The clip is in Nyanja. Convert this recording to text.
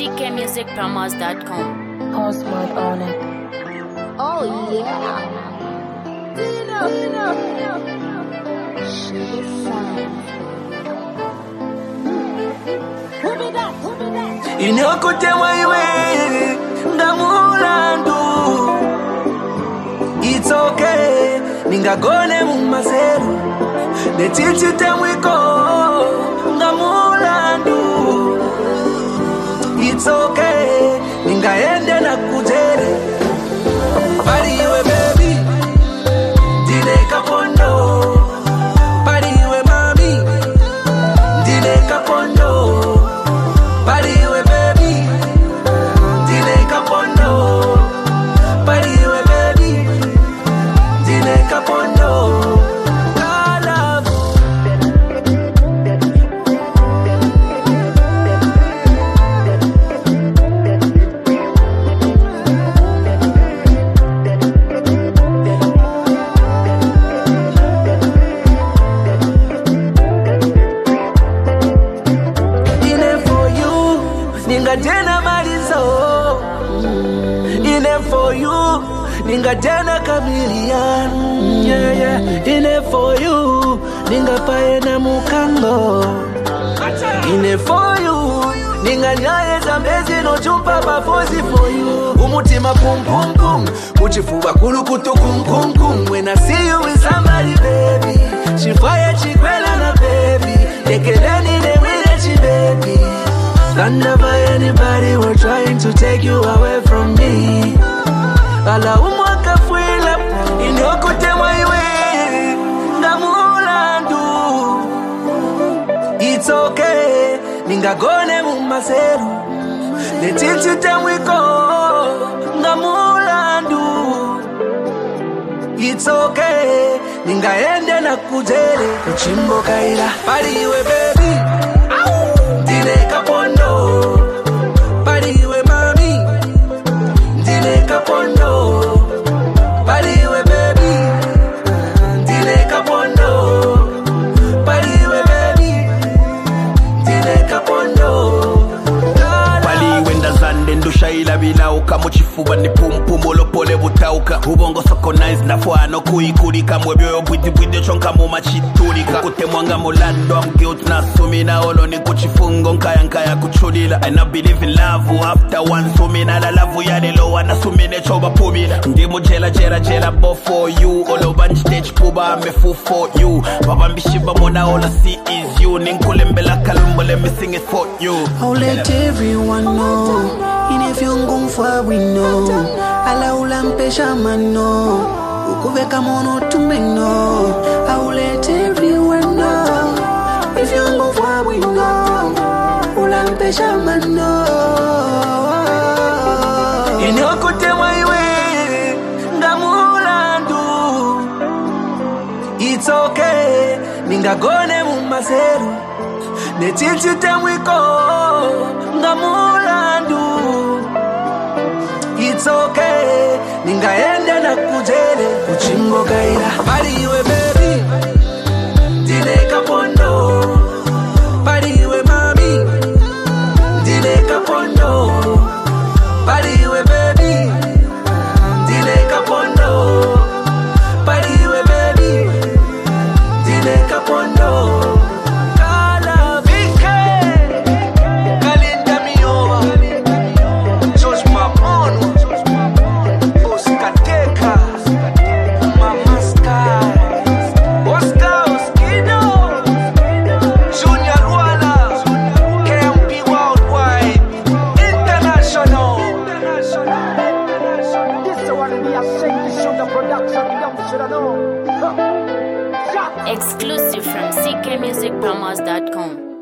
ckmusicpromos.com. Postmod on it. Oh yeah. Sugar signs. Who be that? Inokutemwa iwe ngamulandu. It's okay, ningagone mumazeru. Netichitemwiko ngamulandu. It's okay, ningaende na kujere. Bali iwe baby, dile kapondo. Bali iwe mami, dile kapondo. Bali iwe baby, dile kapondo. Bali iwe baby, dile kapondo. Ningatena malizo in it for you, ningatena chameleon, yeah yeah. In it for you, ningapaye na mukango. In it for you, ninganyaye zambezi no chupa bafozi for you. Umutima pum pum pum, muchifuba kulukutu kum kum kum. When I see you with somebody, baby, she fire chikwela na baby. Nekeleni ne wilechi baby. Stand never anybody were trying to take you away from me. Ala umwaka fuila inokutemwa iwe ngamulandu. It's okay, ningagone mumazeru. Netichitemwiko ngamulandu. It's okay, ningaende na kujere. Kuchimbo kaila bali iwe baby, dile kapondo. Bali iwe mami, dile kapondo. Bali iwe baby, dile kapondo. Bali iwe baby, dile kapondo. Bali iwe ndazande ndushaila bilauka. Muchifuba ni pumpumulo pole butauka. Ubongo soko nice na fuano kuikulika. Mwebyoyo bwidi bwidi chonka mumachitulika. Kutemwanga mulando I'm guilt na sumina. Olo ni kuchifungo nkaya nkaya kuchulila. And I believe in love after one sumina. La lavu ya nilowa na sumine choba pumila. Ndimu jela jela jela bo for you. Olo banj stage puba me full for you. Baba mbishiba mona all I see is you. Ninkulembela kalumbo let me sing it for you. I'll let everyone know. In if you're going for we know. Ala ulampesha mano. Ukuveka mono tumeno. I'll let everyone know. If you're going for we know. Ulampesha mano. Inokutemwa iwe ngamulandu. It's okay, ningagone mumazeru. Netichitemwiko ngamulandu. It's okay, ningaende na kujere. Kuchimbo kaila bali iwe baby, dile kapondo. Bali iwe mami, dile kapondo. Bali iwe baby, dile kapondo. Bali iwe baby, dile kapondo. Exclusive from ckmusicpromos.com.